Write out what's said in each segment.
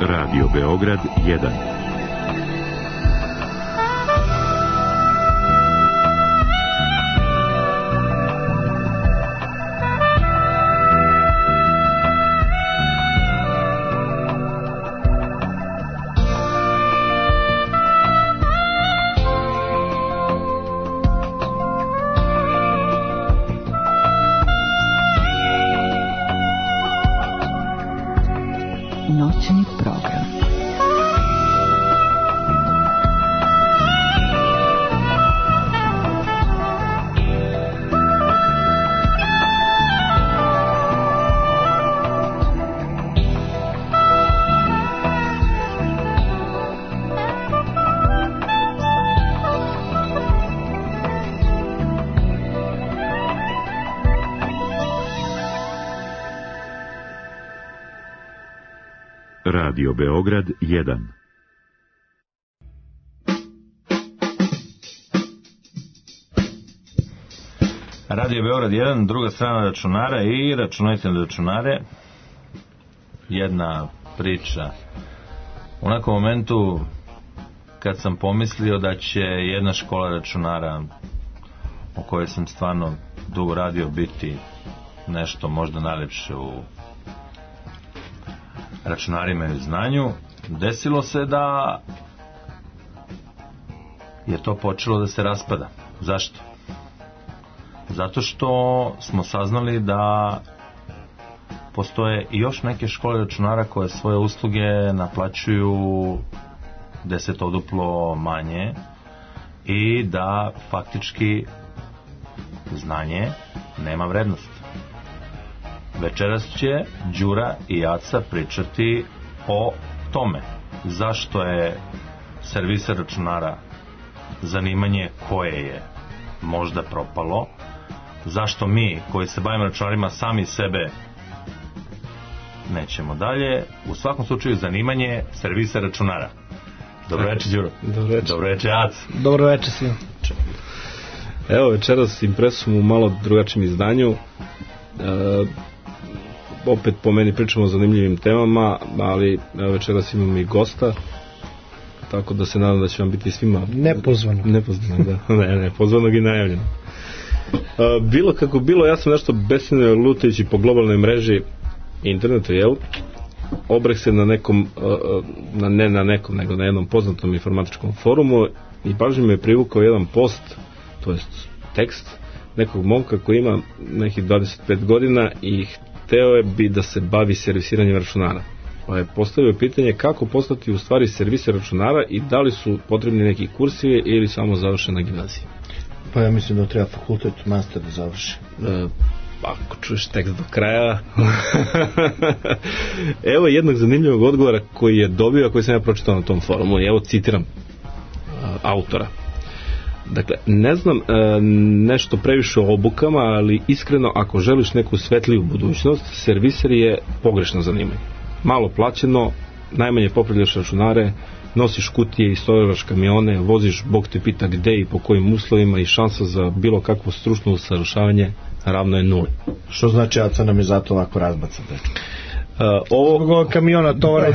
Radio Beograd 1. Noćni program. Radio Beograd 1. Radio Beograd 1, druga strana računara i računajte na računare. Jedna priča. U nekom momentu kad sam pomislio da će jedna škola računara o kojoj sam stvarno dugo radio biti nešto možda najlepše u računarima i znanju, desilo se da je to počelo da se raspada. Zašto? Zato što smo saznali da postoje i još neke škole računara koje svoje usluge naplaćuju desetoduplo manje i da faktički znanje nema vrednost. Večeras će Đura i Aca pričati o tome zašto je serviser računara zanimanje koje je možda propalo, zašto mi koji se bavimo računarima sami sebe nećemo dalje. U svakom slučaju zanimanje serviser računara. Dobro večer, Đuro. Dobro večer, Aca. Dobro večer svima. Evo večeras impresum u malo drugačijem izdanju. Opet po meni pričamo o zanimljivim temama, ali večeras imamo i gosta, tako da se nadam da će vam biti svima nepozvanog, da. ne, pozvanog i najavljeno. Bilo kako bilo, ja sam nešto besneno lutajući po globalnoj mreži internetu, obreh se na nekom, ne na nekom, nego na jednom poznatom informatičkom forumu i pažnju me je privukao jedan post, to jest tekst nekog momka koji ima nekih 25 godina i hteo bi da se bavi servisiranjem računara. Pa je postavio pitanje kako postati u stvari serviser računara i da li su potrebni neki kursivi ili samo završena gimnazija. Pa ja mislim da treba fakultet, master da završi. Ako čuješ tekst do kraja. Evo jednog zanimljivog odgovora koji je dobio, a koji sam ja pročitao na tom forumu. Evo citiram autora. Dakle, ne znam nešto previše o obukama, ali iskreno ako želiš neku svetliju budućnost, serviser je pogrešno zanimanje. Malo plaćeno, najmanje popravljaš računare, nosiš kutije i stojaraš kamione, voziš bog te pita gde i po kojim uslovima i šansa za bilo kakvo stručno usavršavanje ravno je nuli. Što znači, Aca nam je zato ovako razbacan? Ovo kamiona tovara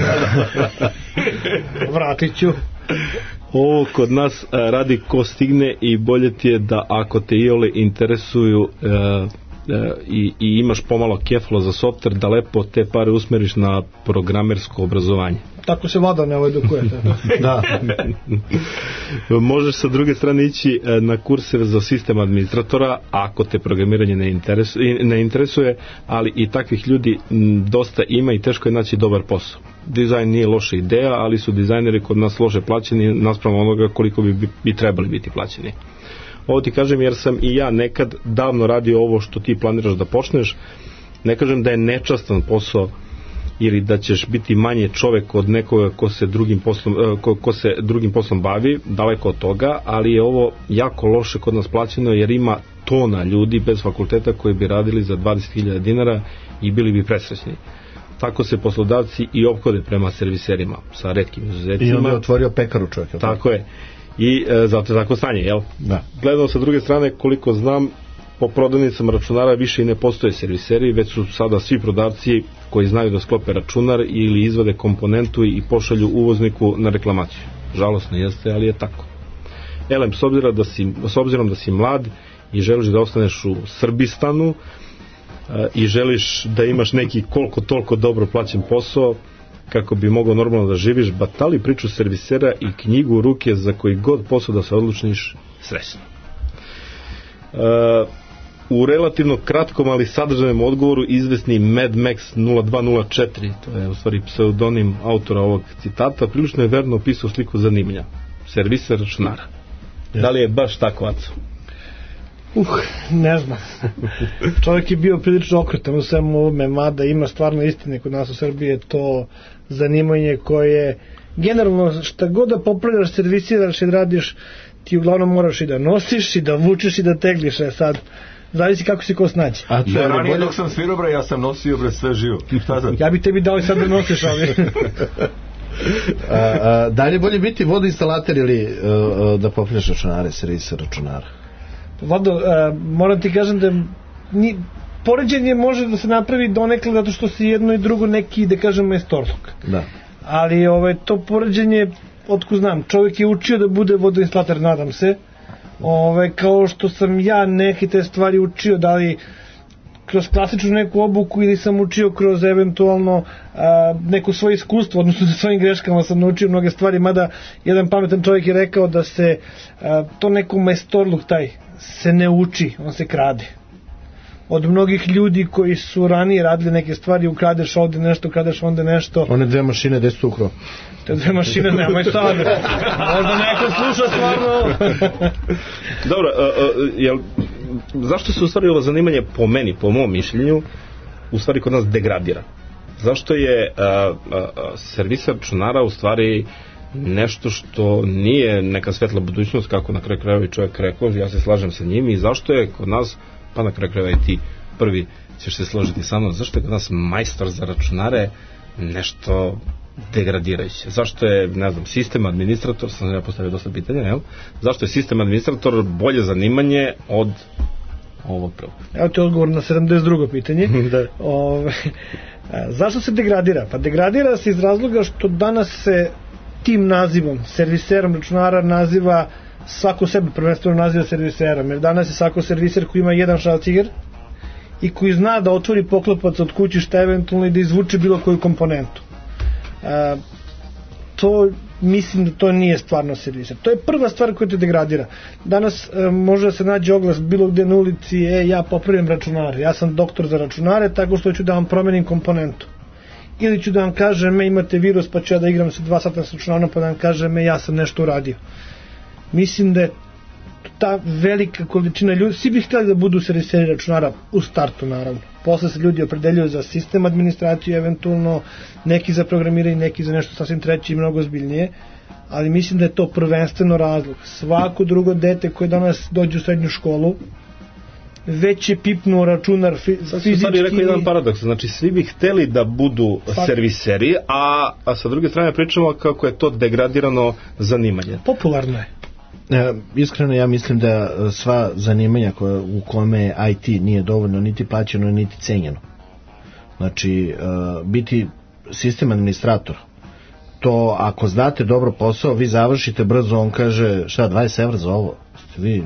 vratit ću. Ovo kod nas radi ko stigne i bolje ti je da ako te iole interesuju i imaš pomalo kefalo za softver, da lepo te pare usmeriš na programersko obrazovanje. Tako se vada ne edukuje. Da. Možeš sa druge strane ići na kurse za sistem administratora ako te programiranje ne interesuje, ali i takvih ljudi dosta ima i teško je naći dobar posao. Dizajn nije loša ideja, ali su dizajneri kod nas loše plaćeni naspram onoga koliko bi trebali biti plaćeni. Ovo ti kažem jer sam i ja nekad davno radio ovo što ti planiraš da počneš. Ne kažem da je nečastan posao ili da ćeš biti manje čovek od nekoga ko se drugim poslom bavi, daleko od toga, ali je ovo jako loše kod nas plaćeno jer ima tona ljudi bez fakulteta koji bi radili za 20.000 dinara i bili bi presrećni. Tako se poslodavci i ophode prema serviserima, sa retkim izuzetcima. I on je otvorio pekaru čovjek. Tako je. I zato je tako stanje, jel? Da. Gledam sa druge strane, koliko znam, po prodavnicama računara više i ne postoje serviseri, već su sada svi prodavci koji znaju da sklope računar ili izvade komponentu i pošalju uvozniku na reklamaciju. Žalosno jeste, ali je tako. Elem, s obzirom da si mlad i želiš da ostaneš u Srbistanu i želiš da imaš neki koliko toliko dobro plaćen posao kako bi mogao normalno da živiš, batali priču servisera i knjigu u ruke za koji god posao da se odlučniš, srećno. U relativno kratkom ali sadržajnom odgovoru izvesni Mad Max 0204, to je u stvari pseudonim autora ovog citata, prilično je verno opisao sliku zanimanja. Serviser računara. Da li je baš tako, Aco? Ne znam. Čovjek je bio prilično okretan u svemu ovome, mada ima stvarno istine kod nas u Srbiji, je to zanimanje koje generalno šta god da popravljaš, servisiraš i radiš, ti uglavnom moraš i da nosiš i da vučeš i da tegliš, sad zavisi kako se ko snađe. Ja ranije dok sam svirao, bre, ja sam nosio, bre, sve živo. Ja bi tebi dao i sad da nosiš, ali da li je bolje biti vodoinstalater ili da popravljaš računare, serviser računara? Vodo, moram ti kažem da poređenje može da se napravi donekle zato što se jedno i drugo neki, da kažem, majstorluk. Da. Ali to poređenje, otkud znam, čovjek je učio da bude vodoinstalater, nadam se, kao što sam ja neke te stvari učio, da li kroz klasičnu neku obuku ili sam učio kroz eventualno neko svoje iskustvo, odnosno sa svojim greškama sam naučio mnoge stvari, mada jedan pametan čovjek je rekao da se to neko majstorluk taj se ne uči, on se krade. Od mnogih ljudi koji su ranije radili neke stvari, ukradeš ovde nešto, ukradeš ovde nešto. One dve mašine, gde su ukro? Te dve mašine, nemoj sad. Možda neko sluša stvarno. Dobro, zašto se u stvari ovo zanimanje, po meni, po mom mišljenju, u stvari kod nas degradira? Zašto je serviser računara u stvari nešto što nije neka svetla budućnost, kako na kraju krajeva i čovjek rekao, ja se slažem sa njim, i zašto je kod nas, pa na kraju krajeva i ti prvi ćeš se složiti sa mnom, zašto je kod nas majstor za računare nešto degradirajuće? Zašto je, ne znam, sistem administrator, sam ja postavio dosta pitanja, jel? Zašto je sistem administrator bolje zanimanje od ovog prvog? Evo ti odgovor na 72. pitanje. Da. Zašto se degradira? Pa degradira se iz razloga što danas se tim nazivom, serviserom računara, naziva svako sebe prvenstveno naziva serviserom, jer danas je svako serviser koji ima jedan šralciger i koji zna da otvori poklopac od kućišta eventualno i da izvuče bilo koju komponentu. To mislim da to nije stvarno serviser. To je prva stvar koja te degradira. Danas može da se nađe oglas bilo gde na ulici, ja popravljam računare, ja sam doktor za računare, tako što ću da vam promenim komponentu. Ili ću da vam kažem, imate virus, pa ću ja da igram se 2 sata sa računarom, pa da vam kažem, ja sam nešto uradio. Mislim da je ta velika količina ljudi, svi bi htjeli da budu serviseri računara u startu, naravno. Posle se ljudi opredeljuju za sistem administraciju, eventualno neki za programiranje, neki za nešto sasvim treće i mnogo zbiljnije, ali mislim da je to prvenstveno razlog. Svako drugo dete koje danas dođe u srednju školu već je pipnuo računar fizički. Sad je rekao jedan paradoks, znači svi bi hteli da budu serviseri, a sa druge strane pričamo kako je to degradirano zanimanje. Popularno je. Iskreno ja mislim da sva zanimanja u kome IT nije dovoljno niti plaćeno niti cenjeno. Znači biti sistem administrator, to ako znate dobro posao, vi završite brzo, on kaže šta, 20 evra za ovo, ste vi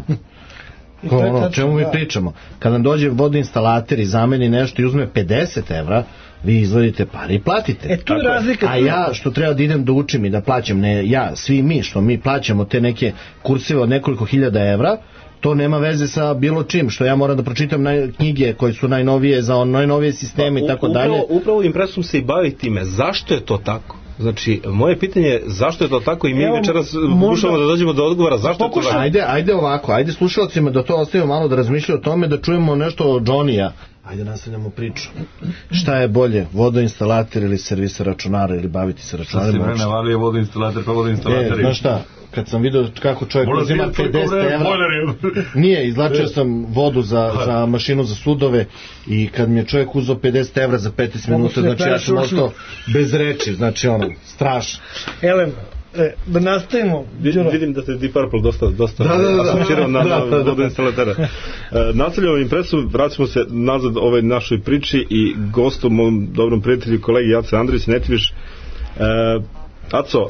o čemu mi pričamo. Kad nam dođe vodoinstalater i zameni nešto i uzme 50 evra, vi izvodite pare i platite. Tu je razlika. A ja što treba da idem da učim i da plaćam, ne ja, svi mi što mi plaćamo te neke kurseve od nekoliko hiljada evra, to nema veze sa bilo čim, što ja moram da pročitam knjige koje su najnovije za najnovije sisteme i tako dalje. Upravo impresum se i bavi time. Zašto je to tako? Znači, moje pitanje je zašto je to tako i mi večeras pokušamo da dođemo do odgovora zašto je to tako. Ajde ovako, ajde slušalcima da to ostavimo malo da razmišljaju o tome, da čujemo nešto od Johnny-a. Ajde nastavljamo priču. Šta je bolje, vodoinstalater ili serviser računara ili baviti se računarima? Šta si mene valio vodoinstalater pa vodoinstalater? Znaš šta, kad sam vidio kako čovjek uzima 50 evra, nije, izlačio sam vodu za mašinu za sudove i kad mi je čovjek uzeo 50 evra za 15 minuta, znači ja sam ostao bez reči, znači strašno. Elem, Da nastavimo. Vidim da te Deep Purple dosta asocirao na vodoinstalatera. Nastavljamo impresu, vraćamo se nazad ovoj našoj priči i gostu, mom dobrom prijatelju, kolegi Jace Andrić, Netiviš. Aco,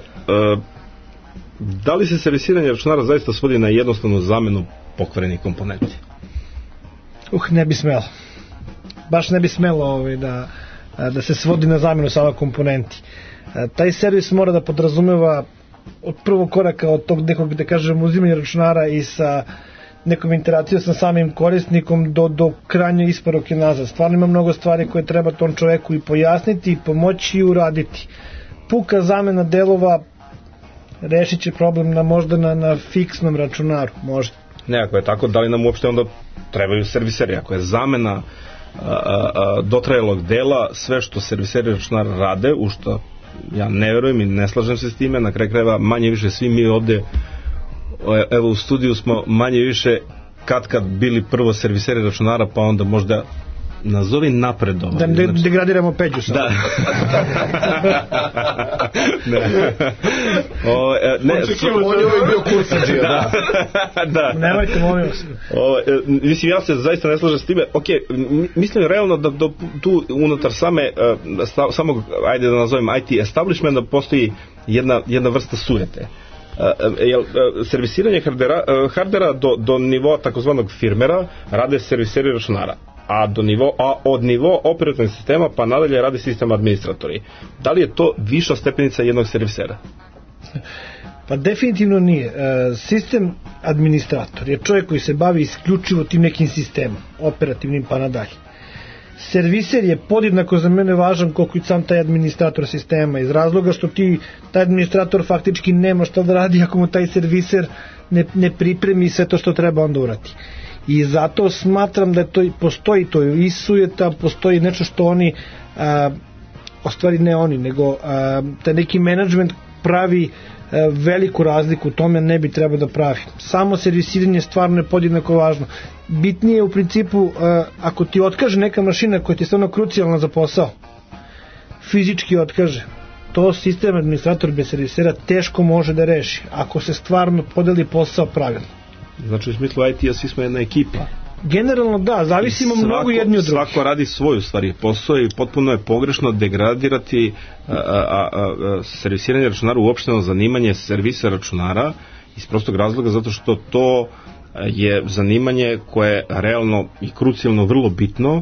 da li se servisiranje računara zaista svodi na jednostavnu zamenu pokvarenih komponenti? Ne bi smelo. Baš ne bi smelo da se svodi na zamenu sama komponenti. Taj servis mora da podrazumeva od prvog koraka, od tog nekog, da kažem, uzimanja računara i sa nekom interakcijom sa samim korisnikom do krajnje isporuke nazad. Stvarno ima mnogo stvari koje treba tom čoveku i pojasniti, i pomoći i uraditi. Puka zamena delova rešit će problem možda na fiksnom računaru, možda. Ne, ako je tako, da li nam uopšte onda trebaju serviseri? Ako je zamena dotrajalog dela, sve što serviseri računara rade, u što ja ne verujem i ne slažem se s time, na kraju krajeva manje više svi mi ovde, evo u studiju smo manje više kad bili prvo serviseri računara, pa onda možda nazovi napredovali. Da degradiramo Peđu sad. Da. On je ovaj bio kursađija. Da. Nemojte, molim vas. Mislim, ja se zaista ne slažem s time. Ok, mislim realno da tu unutar samog, ajde da nazovem IT establishmenta, postoji jedna vrsta sujete. Servisiranje hardera do nivoa takozvanog firmera rade serviseri računara, a od nivoa operativnog sistema pa nadalje radi sistem administratori. Da li je to viša stepenica jednog servisera? Pa definitivno nije. Sistem administrator je čovjek koji se bavi isključivo tim nekim sistemom, operativnim pa nadalje. Serviser je podjednako za mene važan koliko i sam taj administrator sistema, iz razloga što taj administrator faktički nema šta da radi ako mu taj serviser ne pripremi sve to što treba onda urati. I zato smatram da postoji to i sujeta, postoji nešto što oni, u stvari ne oni, nego taj neki menadžment pravi veliku razliku, u tome ne bi trebao da pravi. Samo servisiranje stvarno je podjednako važno. Bitnije u principu, ako ti otkaže neka mašina koja ti je stvarno krucijalna za posao, fizički otkaže, to sistem administrator bez servisera teško može da reši, ako se stvarno podeli posao pravilno. Znači u smislu IT-a svi smo jedna ekipa. Generalno da, zavisimo mnogo jedni od drugih. Svako radi svoju stvari posao i potpuno je pogrešno degradirati servisiranje računara uopšteno zanimanje servisa računara iz prostog razloga zato što to je zanimanje koje je realno i krucijalno vrlo bitno,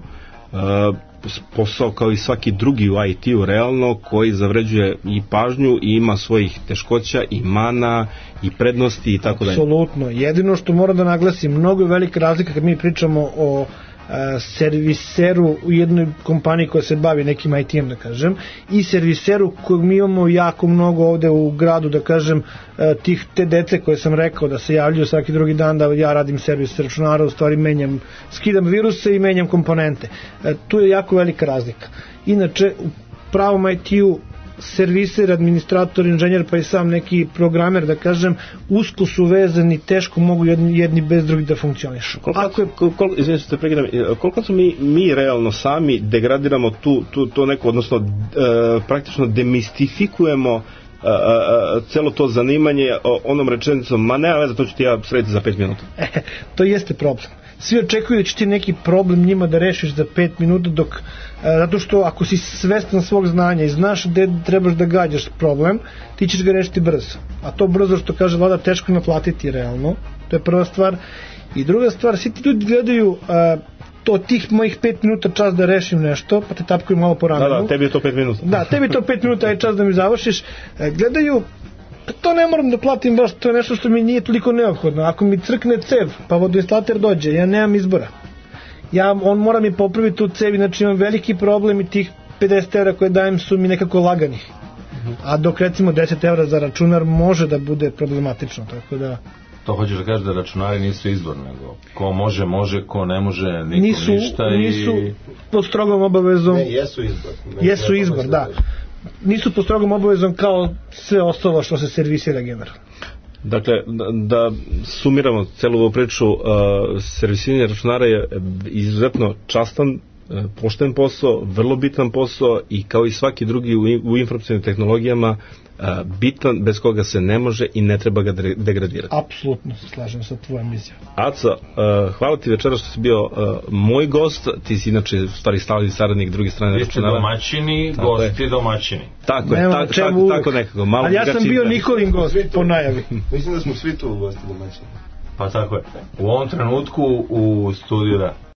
posao kao i svaki drugi u IT-u realno, koji zavređuje i pažnju i ima svojih teškoća i mana i prednosti i tako dalje. Apsolutno. Jedino što moram da naglasim, mnogo je velika razlika kad mi pričamo o serviseru u jednoj kompaniji koja se bavi nekim IT-em, da kažem, i serviseru kojeg mi imamo jako mnogo ovde u gradu, da kažem, te dece koje sam rekao da se javljaju svaki drugi dan da ja radim servis računara, u stvari skidam viruse i menjam komponente. Tu je jako velika razlika. Inače, u pravom IT-u serviser, administrator, inženjer pa i sam neki programer, da kažem, usko su vezani, teško mogu jedni bez drugih da funkcionišu. Koliko su mi realno sami degradiramo to neko, odnosno praktično demistifikujemo celo to zanimanje onom rečenicom, ma nema veze, to ću ti ja srediti za 5 minuta. To jeste problem. Svi očekuju da će ti neki problem njima da rešiš za 5 minuta, zato što ako si svestan svog znanja i znaš gde trebaš da gađaš problem, ti ćeš ga rešiti brzo. A to brzo, što kaže Vlada, teško naplatiti realno. To je prva stvar. I druga stvar, svi ti ljudi gledaju tih mojih 5 minuta čas da rešim nešto, pa te tapkaju malo po ramenu. Da, tebi je to 5 minuta. Da, tebi je to 5 minuta, je čas da mi završiš. Gledaju, to ne moram da platim baš, to je nešto što mi nije toliko neophodno. Ako mi crkne cev, pa vodoinstalater dođe, ja nemam izbora. On mora mi popraviti tu cev, znači imam veliki problem i tih 50 € koje dajem su mi nekako lagani. A dok recimo 10 € za računar može da bude problematično, tako da... To hoćeš da kažeš da računari nisu izbor, nego ko može, ko ne može, nikom ništa i... Nisu pod strogom obavezom... Ne, jesu izbor. Jesu izbor, da. Nisu pod strogom obavezom kao sve ostalo što se servisira generalno. Dakle, da sumiramo celu ovu priču, servisiranje računara je izuzetno častan pošten posao, vrlo bitan posao i kao i svaki drugi u informacionim tehnologijama bitan, bez koga se ne može i ne treba ga degradirati. Apsolutno se slažem sa tvojom izjavom. Aca, hvala ti večera što si bio moj gost, ti si inače u stvari stalni saradnik druge strane računara. Vi ste domaćini, gosti domaćini. Tako je, tako nekako. Ali ja sam bio Nikolin gost po najavi. Mislim da smo svi tu gosti domaćini. Pa tako je. U ovom trenutku u studiju